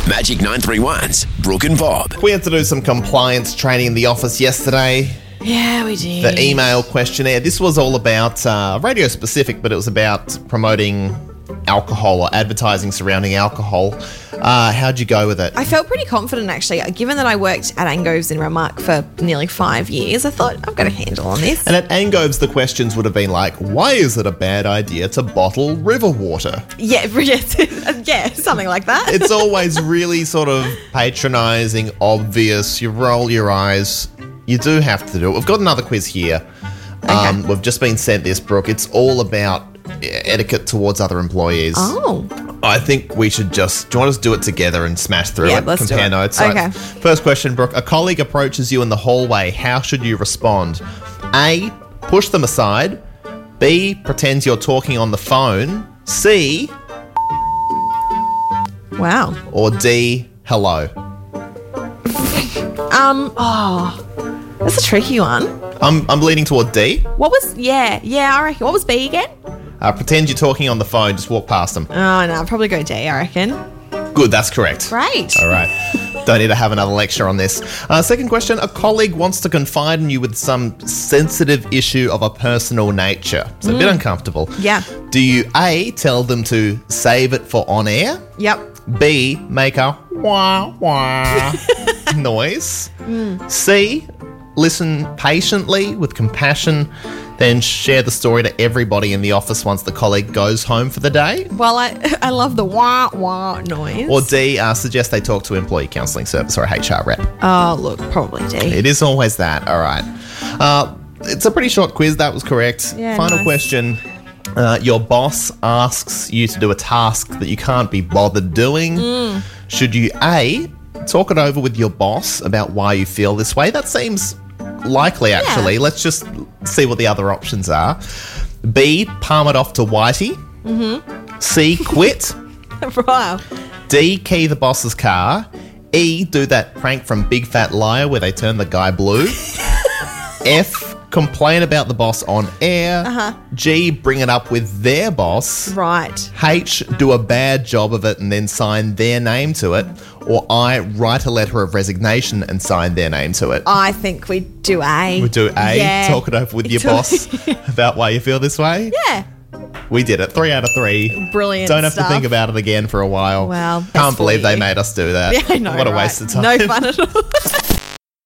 Magic 931's Brooke and Bob. We had to do some compliance training in the office yesterday. Yeah, we did. The email questionnaire. This was all about radio specific, but it was about promoting alcohol or advertising surrounding alcohol. How'd you go with it? I felt pretty confident, actually. Given that I worked at Angoves in Ramark for nearly 5 years, I thought, I've got a handle on this. And at Angoves, the questions would have been like, why is it a bad idea to bottle river water? Yeah, yeah, something like that. It's always really sort of patronising, obvious. You roll your eyes. You do have to do it. We've got another quiz here. Okay. We've just been sent this, Brooke. It's all about etiquette towards other employees. Oh. I think we should just... Do you want us to do it together and smash through Yeah, it? let's do Compare it. notes. Okay. First question, Brooke. A colleague approaches you in the hallway. How should you respond? A, push them aside. B, pretend you're talking on the phone. C, Wow. or D, hello. That's a tricky one. I'm leaning toward D. What was, yeah, I reckon. What was B again? Pretend you're talking on the phone. Just walk past them. Oh, no, I'll probably go D, I reckon. Good, that's correct. Great. All right. Don't need to have another lecture on this. Second question. A colleague wants to confide in you with some sensitive issue of a personal nature. It's a bit uncomfortable. Yeah. Do you A, tell them to save it for on air? Yep. B, make a wah wah noise? C, listen patiently with compassion, then share the story to everybody in the office once the colleague goes home for the day? Well, I love the wah wah noise. Or D, suggest they talk to employee counselling service or a HR rep. Oh, look, probably D. It is always that. All right. It's a pretty short quiz. That was correct. Yeah, Final nice. question. Your boss asks you to do a task that you can't be bothered doing. Should you A, talk it over with your boss about why you feel this way? That seems likely, actually. Yeah. Let's just see what the other options are. B, palm it off to Whitey. C, quit. Wow. D, key the boss's car. E, do that prank from Big Fat Liar where they turn the guy blue. F, complain about the boss on air. G, bring it up with their boss. Right. H, do a bad job of it and then sign their name to it. Or I, write a letter of resignation and sign their name to it. I think we do A. We do A, Yeah. talk it over with your boss about why you feel this way. Yeah. We did it. 3 out of 3. Brilliant Don't have stuff. to think about it again for a while. Well, that's Can't believe for they you. made us do that. Yeah, I know. What a right? waste of time. No fun at all.